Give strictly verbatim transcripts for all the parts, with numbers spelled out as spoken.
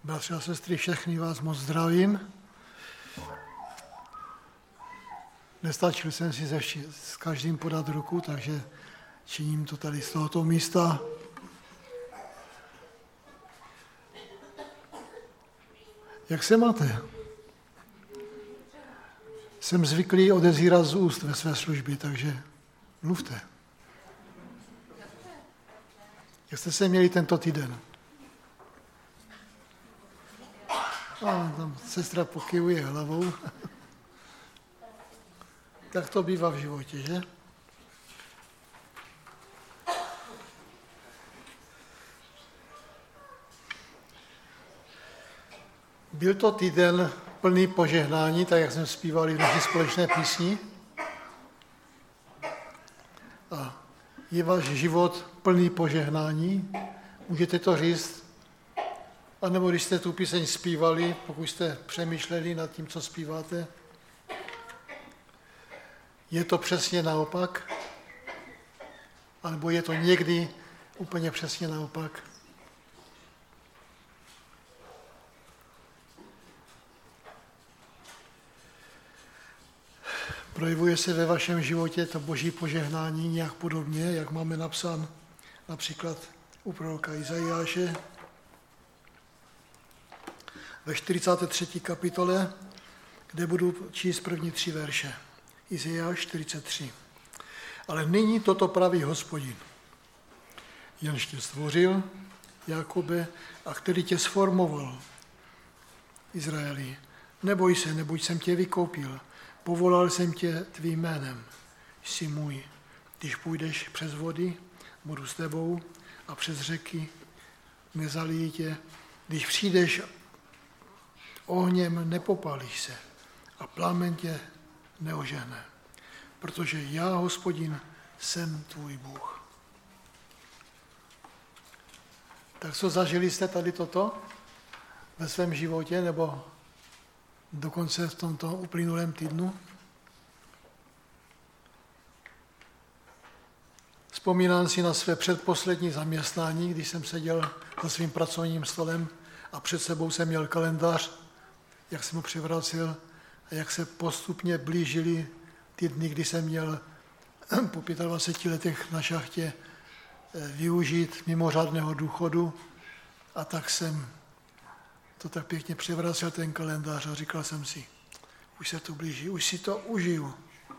Bratři a sestry, všechny vás moc zdravím. Nestačil jsem si s každým podat ruku, takže činím to tady z tohoto místa. Jak se máte? Jsem zvyklý odezírat z úst ve své službě, takže mluvte. Jak jste se měli tento týden? A tam sestra pokyvuje hlavou. Tak to bývá v životě, že? Byl to týden plný požehnání, tak jak jsme zpívali v naší společné písni. A je váš život plný požehnání? Můžete to říct? A nebo když jste tu píseň zpívali, pokud jste přemýšleli nad tím, co zpíváte, je to přesně naopak? A nebo je to někdy úplně přesně naopak? Projevuje se ve vašem životě to boží požehnání nějak podobně, jak máme napsán například u proroka Izajáše ve čtyřicáté třetí kapitole, kde budu číst první tři verše. Izajáš čtyřicet tři. Ale nyní toto praví Hospodin, jenž tě stvořil, Jakobe, a který tě sformoval, Izraeli. Neboj se, neboť jsem tě vykoupil, povolal jsem tě tvým jménem, jsi můj. Když půjdeš přes vody, budu s tebou, a přes řeky nezalijí tě. Když přijdeš ohněm, nepopálíš se, a plamen tě neožehne, protože já, Hospodin, jsem tvůj Bůh. Tak co, zažili jste tady toto ve svém životě, nebo dokonce v tomto uplynulém týdnu? Vzpomínám si na své předposlední zaměstnání, když jsem seděl za svým pracovním stolem a před sebou jsem měl kalendář, jak jsem ho převracel a jak se postupně blížily ty dny, kdy jsem měl po dvaceti pěti letech na šachtě využít mimořádného důchodu, a tak jsem to tak pěkně převracel ten kalendář a říkal jsem si, už se to blíží, už si to užiju.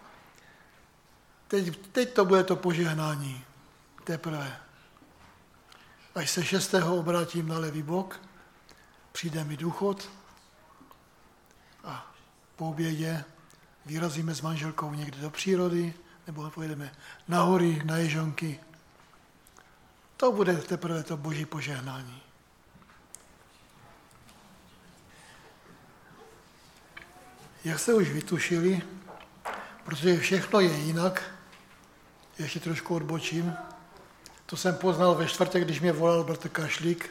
Teď, teď to bude to požehnání, teprve. Až se šestého obrátím na levý bok, přijde mi důchod a po obědě vyrazíme s manželkou někde do přírody, nebo pojedeme na hory, na ježonky. To bude teprve to boží požehnání. Jak jste už vytušili, protože všechno je jinak, ještě trošku odbočím, to jsem poznal ve čtvrtek, když mě volal bratr Kašlík,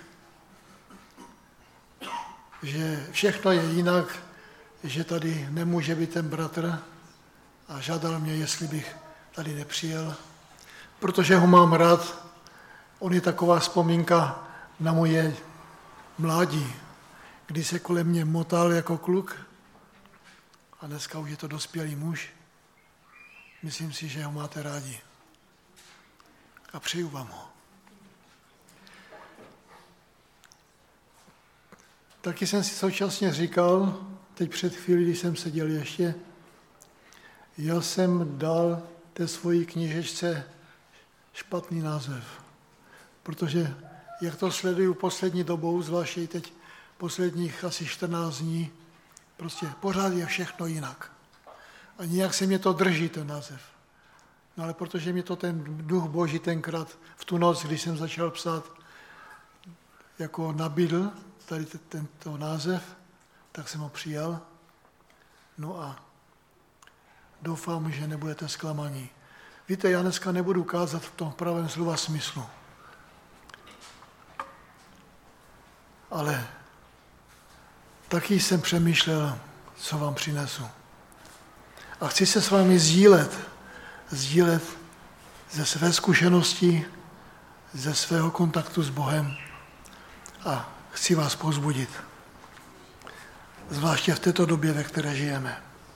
že všechno je jinak, že tady nemůže být ten bratr, a žádal mě, jestli bych tady nepřijel, protože ho mám rád. On je taková vzpomínka na moje mládí, kdy se kolem mě motal jako kluk, a dneska už je to dospělý muž. Myslím si, že ho máte rádi. A přeju vám ho. Taky jsem si současně říkal, teď před chvílí, když jsem seděl ještě, já jsem dal té svojí knížečce špatný název. Protože jak to sleduju poslední dobou, zvláště teď posledních asi čtrnáct dní, prostě pořád je všechno jinak. A nějak se mě to drží, ten název. No ale protože mě to ten duch Boží tenkrát v tu noc, když jsem začal psát, jako nabídl tady tento název, tak jsem ho přijal. No a doufám, že nebudete zklamaní. Víte, já dneska nebudu kázat v tom pravém slova smyslu. Ale taky jsem přemýšlel, co vám přinesu. A chci se s vámi sdílet, sdílet ze své zkušenosti, ze svého kontaktu s Bohem. A chci vás povzbudit. Zvláště v této době, ve které žijeme.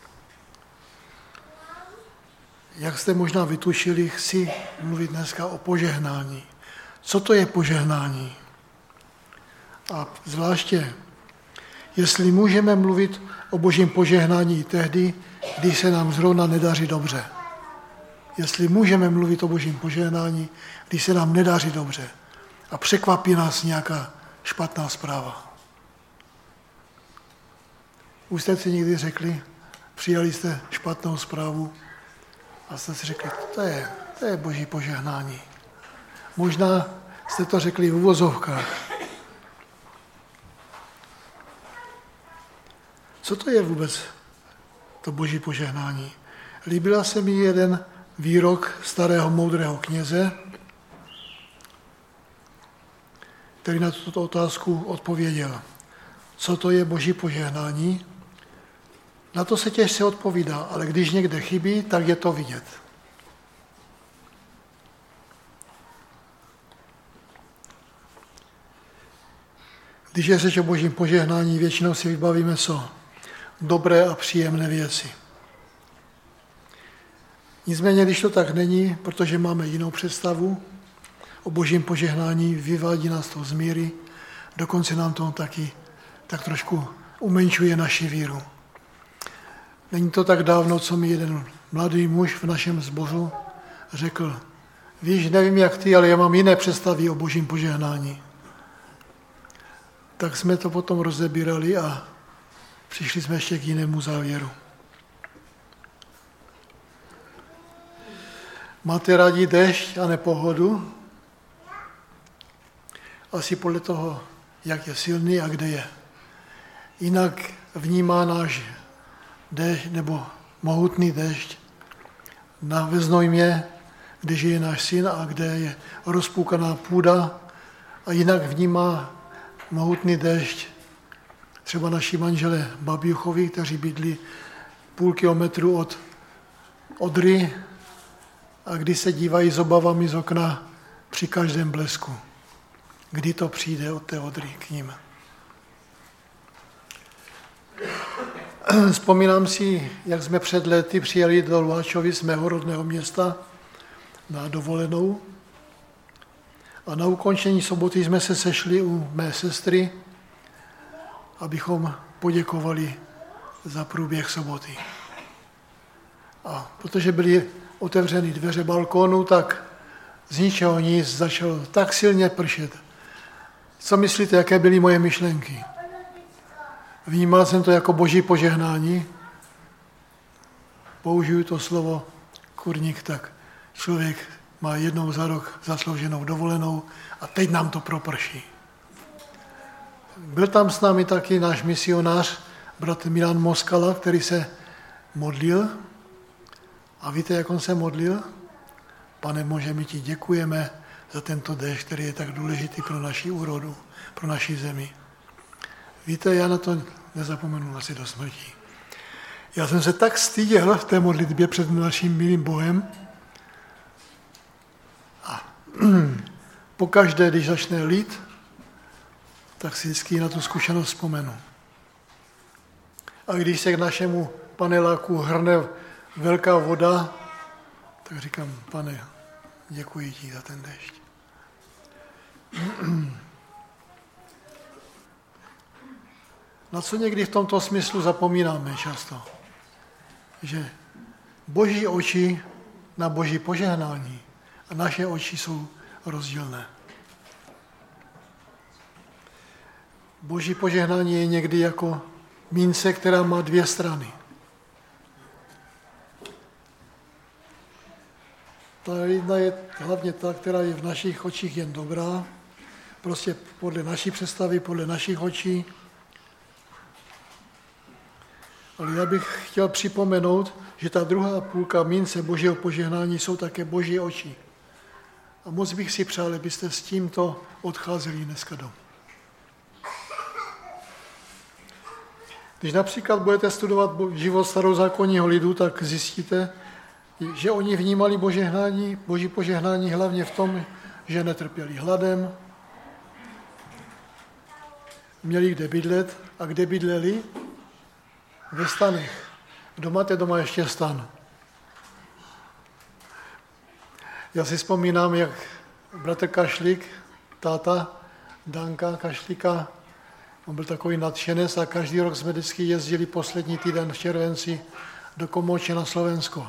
Jak jste možná vytušili, chci mluvit dneska o požehnání. Co to je požehnání? A zvláště, jestli můžeme mluvit o božím požehnání i tehdy, když se nám zrovna nedaří dobře. Jestli můžeme mluvit o božím požehnání, když se nám nedaří dobře a překvapí nás nějaká špatná zpráva. Už jste si někdy řekli, přijali jste špatnou zprávu a jste si řekli, to je, to je boží požehnání. Možná jste to řekli v uvozovkách. Co to je vůbec to boží požehnání? Líbila se mi jeden výrok starého moudrého kněze, který na tuto otázku odpověděl. Co to je boží požehnání? Na to se těžce odpovídá, ale když někde chybí, tak je to vidět. Když je řeč o božím požehnání, většinou si vybavíme co? Dobré a příjemné věci. Nicméně, když to tak není, protože máme jinou představu o božím požehnání, vyvádí nás to z míry, dokonce nám to taky tak trošku umenšuje naši víru. Není to tak dávno, co mi jeden mladý muž v našem sboru řekl, víš, nevím jak ty, ale já mám jiné představy o božím požehnání. Tak jsme to potom rozebírali a přišli jsme ještě k jinému závěru. Máte rádi déšť a nepohodu? Asi podle toho, jak je silný a kde je. Jinak vnímá náš déšť nebo mohutný déšť na Veznojmě, kde žije náš syn a kde je rozpůkaná půda, a jinak vnímá mohutný déšť třeba naši manželé Babjuchovi, kteří bydlí půl kilometru od Odry a kdy se dívají s obavami z okna při každém blesku. Kdy to přijde od té Odry k ním. Vzpomínám si, jak jsme před lety přijeli do Luhačovi z mého rodného města na dovolenou a na ukončení soboty jsme se sešli u mé sestry, abychom poděkovali za průběh soboty. A protože byly otevřeny dveře balkónu, tak z ničeho nic začalo tak silně pršet. Co myslíte, jaké byly moje myšlenky? Vnímal jsem to jako boží požehnání. Použiju to slovo kurník, tak člověk má jednou za rok zaslouženou dovolenou a teď nám to proprší. Byl tam s námi taky náš misionář, bratr Milan Moskala, který se modlil. A víte, jak on se modlil? Pane Bože, my ti děkujeme za tento déšť, který je tak důležitý pro naši úrodu, pro naši zemi. Víte, já na to nezapomenu asi do smrti. Já jsem se tak styděl v té modlitbě před naším milým Bohem a pokaždé, když začne lít, tak si vždycky na tu zkušenost vzpomenu. A když se k našemu paneláku hrne velká voda, tak říkám, Pane, děkuji ti za ten déšť. Na co někdy v tomto smyslu zapomínáme často? Že boží oči na boží požehnání a naše oči jsou rozdílné. Boží požehnání je někdy jako mince, která má dvě strany. Ta jedna je hlavně ta, která je v našich očích jen dobrá, prostě podle naší představy, podle našich očí. Ale já bych chtěl připomenout, že ta druhá půlka mince božího požehnání jsou také boží oči. A moc bych si přál, abyste s tímto odcházeli dneska domů. Když například budete studovat život starozákonního lidu, tak zjistíte, že oni vnímali požehnání, boží požehnání hlavně v tom, že netrpěli hladem, měli kde bydlet a kde bydleli? Ve stanech. Kdo máte doma ještě stan? Já si vzpomínám, jak bratr Kašlík, táta Danka Kašlíka, on byl takový nadšenec a každý rok jsme vždycky jezdili poslední týden v červenci do Komoče na Slovensko.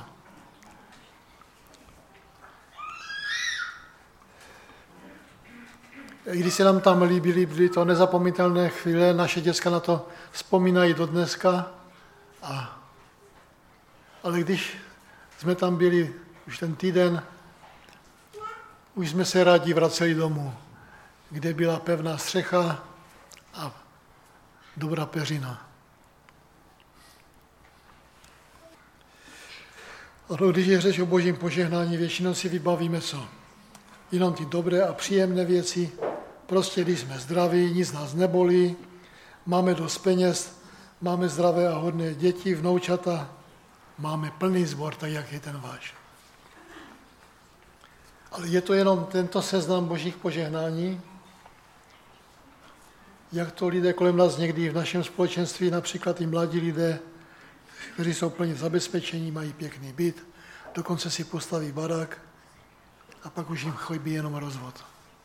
I když se nám tam líbily, byly to nezapomenutelné chvíle, naše děcka na to vzpomínají do dneska. A, ale když jsme tam byli už ten týden, už jsme se rádi vraceli domů, kde byla pevná střecha a dobrá peřina. A když je řeč o božím požehnání, většinou si vybavíme co? Jenom ty dobré a příjemné věci, prostě když jsme zdraví, nic nás nebolí, máme dost peněz, máme zdravé a hodné děti, vnoučata, máme plný sbor, tak jak je ten váš. Ale je to jenom tento seznam božích požehnání, jak to lidé kolem nás někdy v našem společenství, například i mladí lidé, kteří jsou plně zabezpečení, mají pěkný byt, dokonce si postaví barák a pak už jim chybí jenom rozvod.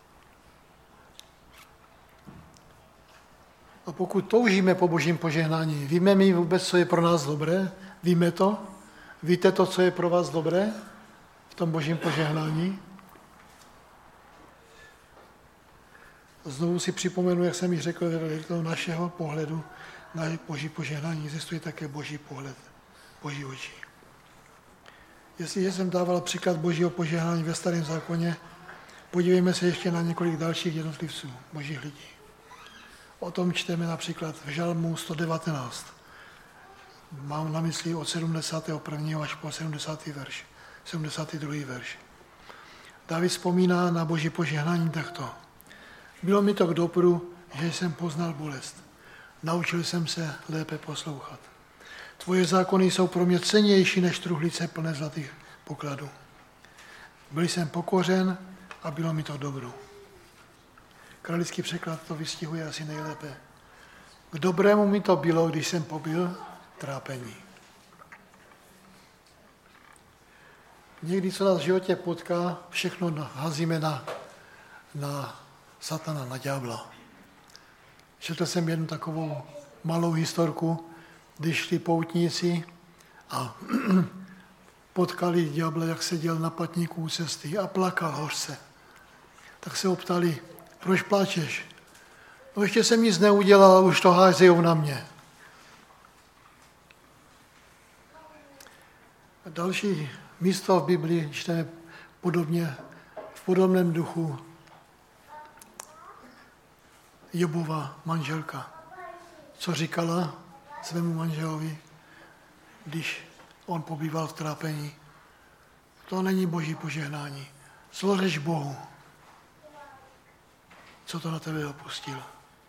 A pokud toužíme po božím požehnání, víme my vůbec, co je pro nás dobré? Víme to? Víte to, co je pro vás dobré v tom božím požehnání? Znovu si připomenu, jak jsem již řekl, že do našeho pohledu na boží požehnání existuje také boží pohled, boží oči. Jestliže jsem dával příklad božího požehnání ve Starém zákoně, podívejme se ještě na několik dalších jednotlivců, božích lidí. O tom čteme například v Žalmu sto devatenáct. Mám na mysli od sedmdesátého prvního až po sedmdesátý verš, sedmdesátý druhý verš. Dávid vzpomíná na boží požehnání takto. Bylo mi to k dobru, že jsem poznal bolest. Naučil jsem se lépe poslouchat. Tvoje zákony jsou pro mě cennější než truhlice plné zlatých pokladů. Byl jsem pokořen a bylo mi to dobru. Kralický překlad to vystihuje asi nejlépe. K dobrému mi to bylo, když jsem pobyl trápení. Někdy, co nás v životě potká, všechno házíme na, na satana, na ďábla. Četl jsem jednu takovou malou historku, když šli poutníci a potkali ďábla, jak seděl na patníku u cesty a plakal hořce. Tak se ho ptali, proč pláčeš? No ještě jsem nic neudělal, už to házejou na mě. A další místo v Biblii čteme podobně, v podobném duchu. Jobova manželka, co říkala svému manželovi, když on pobýval v trápení. To není boží požehnání. Zlořeš Bohu. Co to na tebe opustil?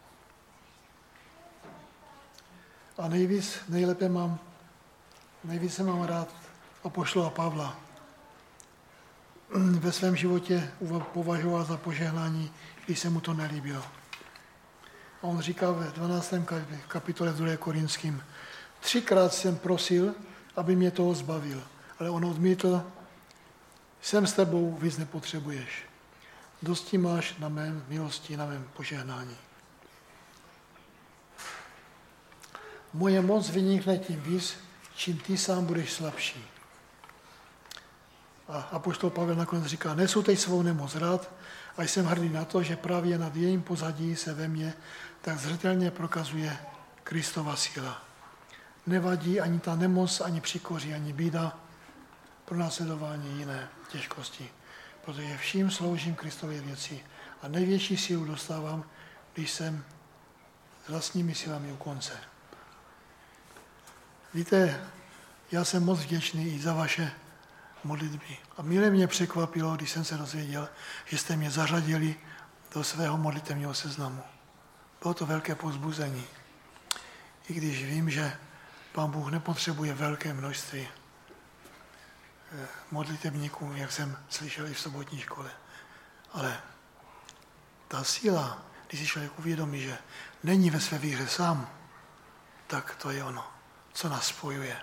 A nejvíc, nejlépe mám, nejvíce mám rád apoštola Pavla. Ve svém životě považoval za požehnání, když se mu to nelíbilo. A on říká ve dvanácté kapitole druhé Korinským, třikrát jsem prosil, aby mě toho zbavil, ale on odmítl, jsem s tebou, víc nepotřebuješ. Dosti máš na mém milosti, na mém požehnání. Moje moc vynikne tím víc, čím ty sám budeš slabší. A apoštol Pavel nakonec říká, nesu teď svou nemoc rád a jsem hrdý na to, že právě nad jejím pozadí se ve mně tak zřetelně prokazuje Kristova síla. Nevadí ani ta nemoc, ani příkoří, ani bída, pronásledování jiné těžkosti, protože vším sloužím Kristově věci a největší sílu dostávám, když jsem s vlastními silami u konce. Víte, já jsem moc vděčný i za vaše modlitby. A milé mě překvapilo, když jsem se dozvěděl, že jste mě zařadili do svého modlitevního seznamu. Bylo to velké povzbuzení. I když vím, že Pán Bůh nepotřebuje velké množství modlitevníků, jak jsem slyšel i v sobotní škole. Ale ta síla, když si člověk uvědomí, že není ve své víře sám, tak to je ono, co nás spojuje.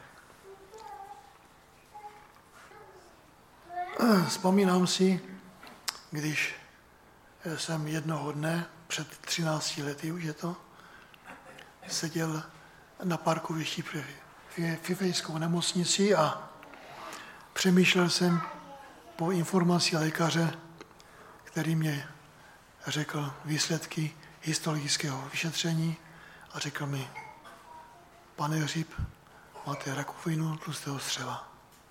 Vzpomínám si, když jsem jednoho dne, před třinácti lety už je to, seděl na parkovišti při Fifejskou nemocnici a přemýšlel jsem po informaci lékaře, který mě řekl výsledky histologického vyšetření a řekl mi, pane Hřib, máte rakovinu tlustého střeva.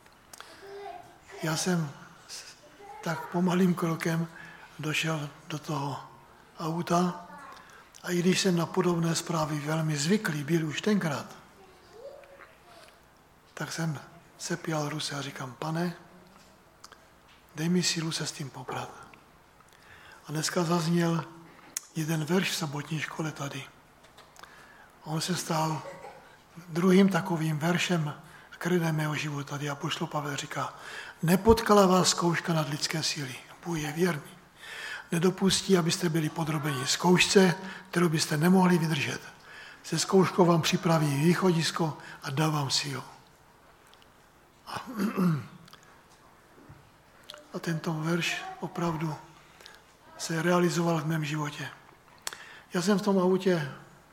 Já jsem tak pomalým krokem došel do toho auta a i když jsem na podobné zprávy velmi zvyklý byl už tenkrát, tak jsem sepěl ruce a říkám, pane, dej mi sílu se s tím poprat. A dneska zazněl jeden verš v sobotní škole tady. On se stal druhým takovým veršem, kredem mého života, tady apoštol Pavel říká, nepotkala vás zkouška nad lidské síly. Bůh je věrný. Nedopustí, abyste byli podrobeni zkoušce, kterou byste nemohli vydržet. Se zkouškou vám připraví východisko a dá vám sílu. A, a tento verš opravdu se realizoval v mém životě. Já jsem v tom autě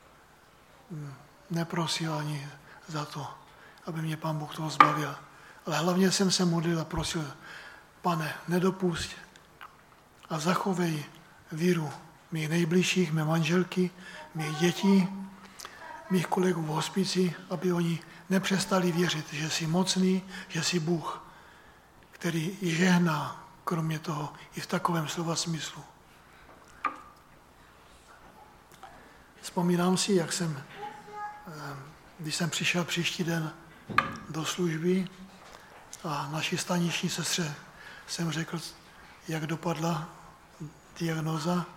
neprosil ani za to, aby mě Pán Bůh toho zbavil. Ale hlavně jsem se modlil a prosil, pane, nedopusť a zachovej víru mých nejbližších, mé manželky, mých dětí, mých kolegů v hospici, aby oni nepřestali věřit, že jsi mocný, že jsi Bůh, který i žehná, kromě toho, i v takovém slova smyslu. Vzpomínám si, jak jsem, když jsem přišel příští den do služby a naší staniční sestře jsem řekl, jak dopadla diagnóza.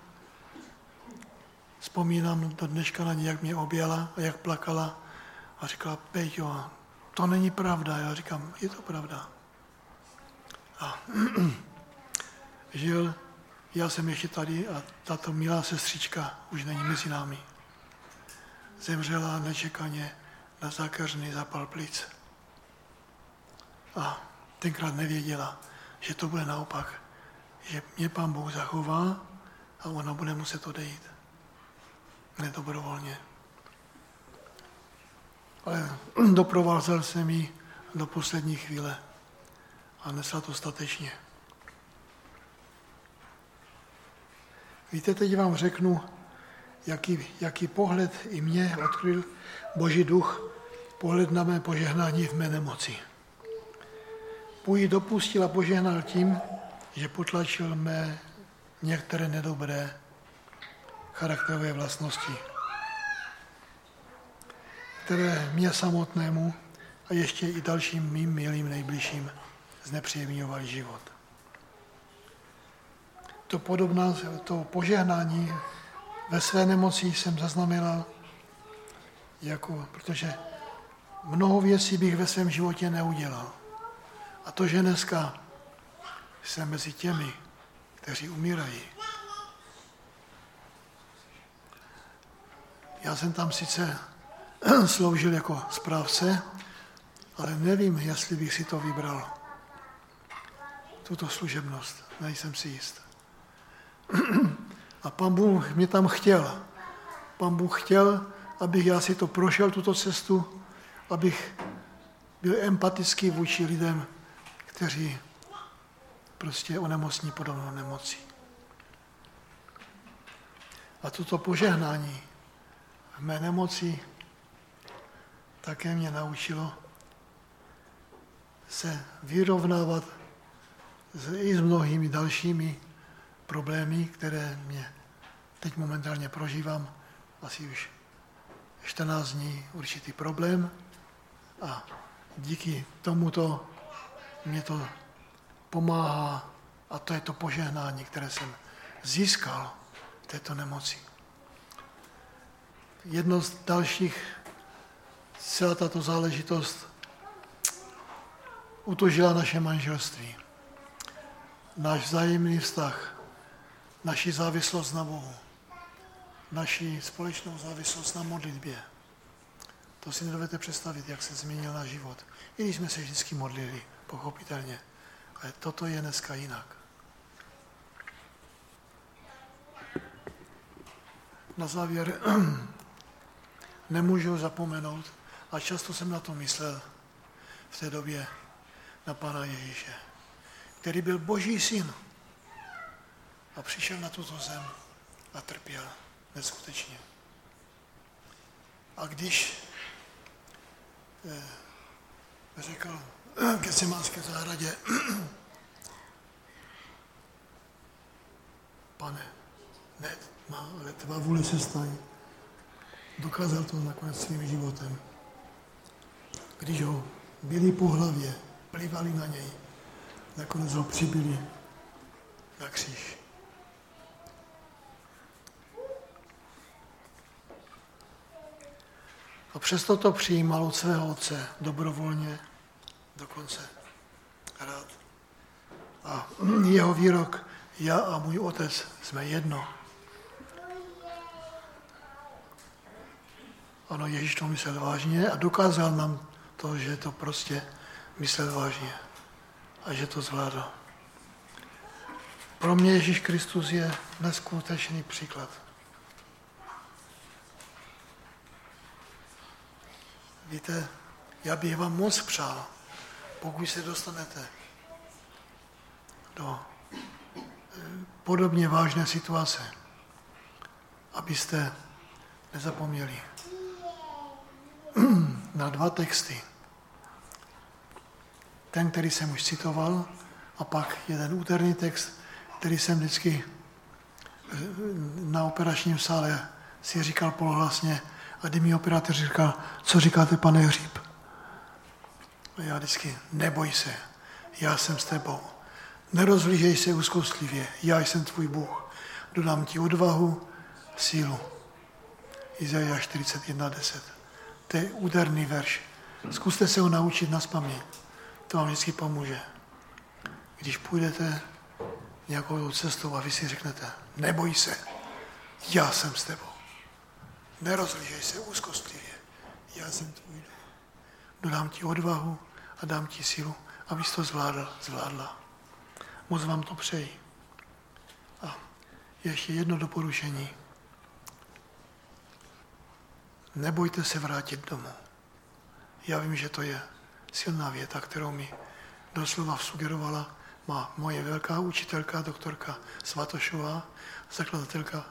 Vzpomínám do dneška na ní, jak mě objala a jak plakala a říkala, Péťo, to není pravda. Já říkám, je to pravda. A žil, já jsem ještě tady a tato milá sestřička už není mezi námi. Zemřela nečekaně na zákeřný zápal plic. A tenkrát nevěděla, že to bude naopak, že mě Pán Bůh zachová a ona bude muset odejít. Nedobrovolně. Ale doprovázel jsem ji do poslední chvíle a nesla to statečně. Víte, teď vám řeknu, jaký, jaký pohled i mě odkryl Boží duch, pohled na mé požehnání v mé nemoci. Bůh ji dopustil a požehnal tím, že potlačil mé některé nedobré charakterové vlastnosti, které mě samotnému a ještě i dalším mým milým nejbližším znepříjemňovaly život. To podobná, to požehnání ve své nemoci jsem zaznamenal, jako, protože mnoho věcí bych ve svém životě neudělal. A to, že dneska jsem mezi těmi, kteří umírají. Já jsem tam sice sloužil jako správce, ale nevím, jestli bych si to vybral. Tuto služebnost, nejsem si jist. A Pán Bůh mě tam chtěl. Pán Bůh chtěl, abych já si to prošel, tuto cestu, abych byl empatický vůči lidem, kteří prostě onemocní podobnou nemocí. A toto požehnání v mé nemoci také mě naučilo se vyrovnávat i s mnohými dalšími problémy, které mě teď momentálně prožívám. Asi už čtrnáct dní určitý problém a díky tomuto mě to pomáhá a to je to požehnání, které jsem získal v této nemoci. Jedno z dalších, celá tato záležitost utužila naše manželství, náš vzájemný vztah, naši závislost na Bohu. naši společnou závislost na modlitbě. To si nedovedete představit, jak se změnil náš život. I když jsme se vždycky modlili, pochopitelně. Ale toto je dneska jinak. Na závěr nemůžu zapomenout, a často jsem na to myslel v té době, na Pána Ježíše, který byl Boží syn a přišel na tuto zem a trpěl neskutečně. A když eh, řekl v Getsemanské zahradě, Pane, ne, má, ale tvá vůle se stane. Dokázal to nakonec svým životem. Když ho byli po hlavě, plivali na něj, nakonec ho přibili na kříž. A přesto to přijímal od svého otce dobrovolně, dokonce rád. A jeho výrok, já a můj otec jsme jedno. Ano, Ježíš to myslel vážně a dokázal nám to, že to prostě myslel vážně a že to zvládl. Pro mě Ježíš Kristus je neskutečný příklad. Víte, já bych vám moc přál, pokud se dostanete do podobně vážné situace, abyste nezapomněli na dva texty. Ten, který jsem už citoval, a pak jeden úterný text, který jsem vždycky na operačním sále si říkal polohlasně, a kdy mi operátor říkal, co říkáte, pane Hříb? A já vždycky, neboj se, já jsem s tebou. Nerozhlížej se úzkostlivě, já jsem tvůj Bůh. Dodám ti odvahu, sílu. Izajáš čtyřicet jedna deset. To je úderný verš. Zkuste se ho naučit nazpaměť. To vám vždycky pomůže. Když půjdete nějakou cestou a vy si řeknete, neboj se, já jsem s tebou. Nerozhlížej se úzkostlivě, já jsem tvůj duch. Dodám ti odvahu a dám ti sílu, abys to zvládl, zvládla. Moc vám to přeji. A ještě jedno doporučení. Nebojte se vrátit domů. Já vím, že to je silná věta, kterou mi doslova sugerovala má moje velká učitelka, doktorka Svatošová, zakladatelka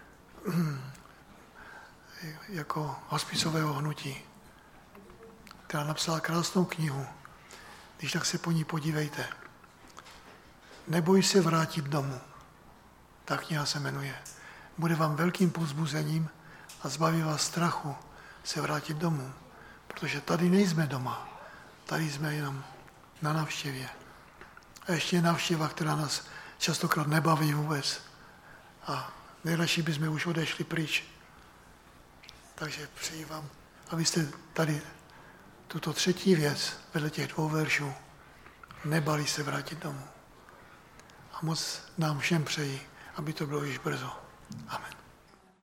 jako hospicového hnutí, která napsala krásnou knihu. Když tak se po ní podívejte. Neboj se vrátit domů. Ta kniha se jmenuje. Bude vám velkým povzbuzením a zbaví vás strachu se vrátit domů. Protože tady nejsme doma. Tady jsme jenom na návštěvě. A ještě je návštěva, která nás častokrát nebaví vůbec. A nejradši bychom už odešli pryč. Takže přeji vám, abyste tady tuto třetí věc vedle těch dvou veršů nebali se vrátit domů. A moc nám všem přeji, aby to bylo již brzo. Amen.